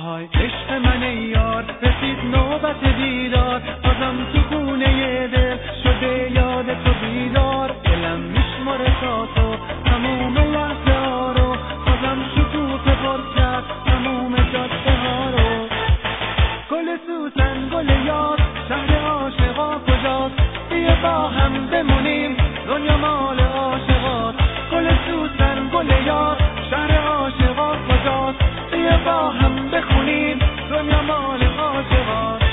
آهای عشق من یار، رسید نوبت دیدار، بازم تو خونه دل شده یاد تو بیدار. دلم میشماره تا تو تموم لحظه ها رو، بازم شکوفه پر کرد تموم جاده ها رو. گل سوسن گل یار، شهر عاشقا کجاست؟ بیا با هم بمونیم، دنیا مال عاشقاست. گل سوسن گل یار، شهر عاشقا کجاست؟ بیا با هم بخونیم، دنیا مال عاشقاست.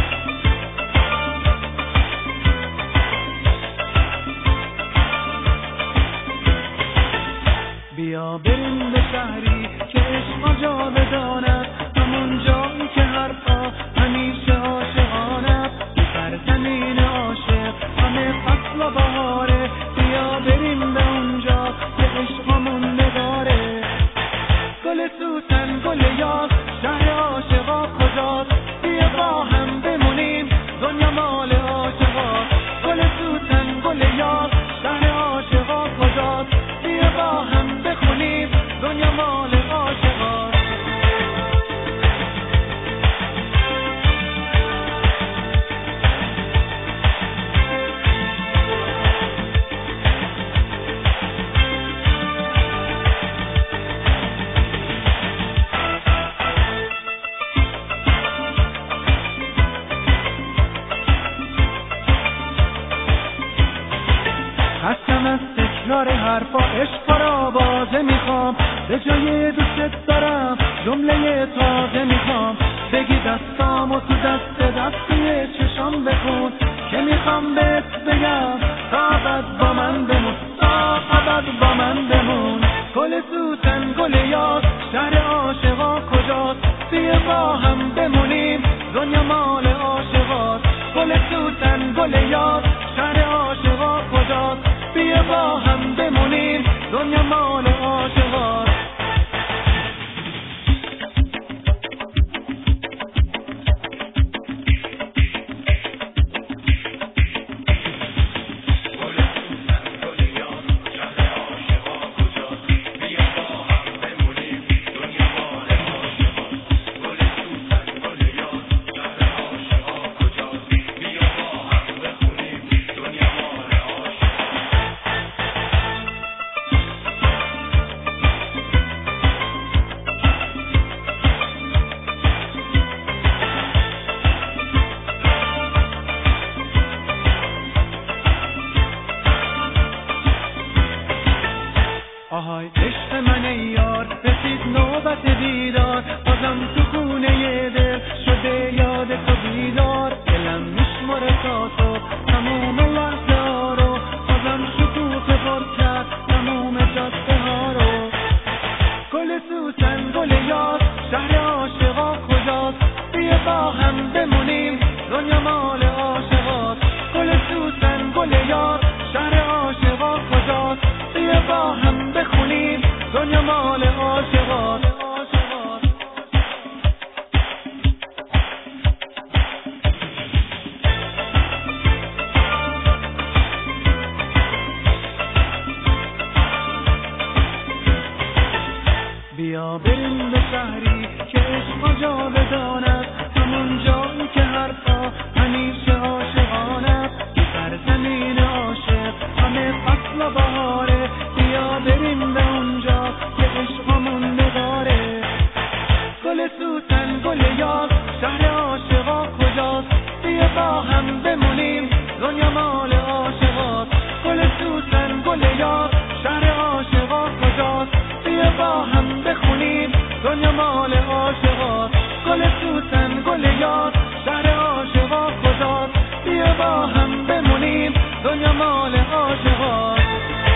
بیا بریم به شهری که عشق جاودانه، همون جایی که حرفا همیشه عاشقانه. به سرزمین عاشق همه فصل و بهاره، بیا بریم به اونجا که عشقمون نداره. گل سوسن گل یار، شهر عاشقا کجاست؟ بیا با هم بمونیم، دنیا مال عاشقاست. گل سوسن گل یار، شهر عاشقا کجاست؟ بیا با هم بخونیم، دنیا مال عاشقاست. خستم از تکرار حرفا، عشق را بازه میخوام. به جای دوست دارم جمله تازه میخوام. بگی دستامو تو دستی چشام بخون، که میخوام بهت بگم تا ابد با من بمون، تا ابد با من بمون. گل سوسن گل یار، شهر عاشقا کجاست؟ بیا با هم بمونیم، دنیا مال عاشقاست. گل سوسن گل یار، شهر عاشقا کجاست؟ بیا با هم بمونیم، دنیا مال عاشقاست. آهای عشق من یار، رسید نوبت دیدار، بازم تو خونه دل شده یاد تو بیدار. دلم میشماره تا تو تموم لحظه ها رو، بازم شکوفه پر کرد تموم جاده ها رو. گل سوسن گل یار، شهر عاشقا کجاست؟ بیا با هم بمونیم، دنیا مال عاشقاست. گل سوسن گل یار، شهر عاشقا کجاست؟ بیا با هم بخونیم، دنیا مال عاشقاست. بیا بریم به شهری که عشق جاودانه، همون جایی که حرفا همیشه عاشقانه. به سرزمین عاشق همه فصل و بهاره، بیا بریم به اونجا که عشقمون نداره. گل سوسن گل یار، شهر عاشقا کجاست؟ بیا با هم بمونیم، دنیا مال عاشقاست. گل سوسن گل یار، شهر عاشقا کجاست؟ بیا با هم بخونیم، دنیا مال عاشقاست. گل سوسن گل یار، شهر عاشقا کجاست؟ بیا با هم بمونیم، دنیا مال عاشقاست.